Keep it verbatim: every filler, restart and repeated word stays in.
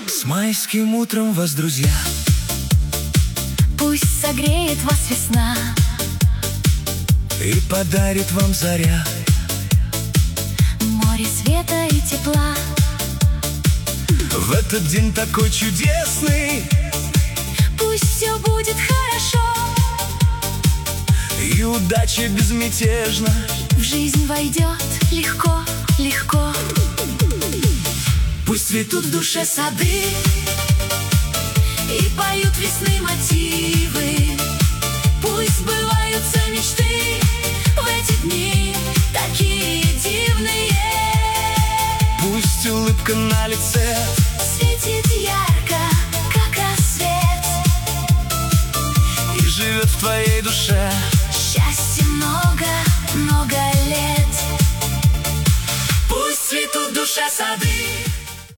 С майским утром вас, друзья! Пусть согреет вас весна и подарит вам заря море света и тепла. В этот день такой чудесный Пусть все будет хорошо, и удача безмятежно в жизнь войдет легко, легко. Пусть цветут в душе сады и поют весны мотивы. Пусть сбываются мечты в эти дни такие дивные. Пусть улыбка на лице светит ярко, как рассвет, и живет в твоей душе счастья много, много лет. Пусть цветут в душе сады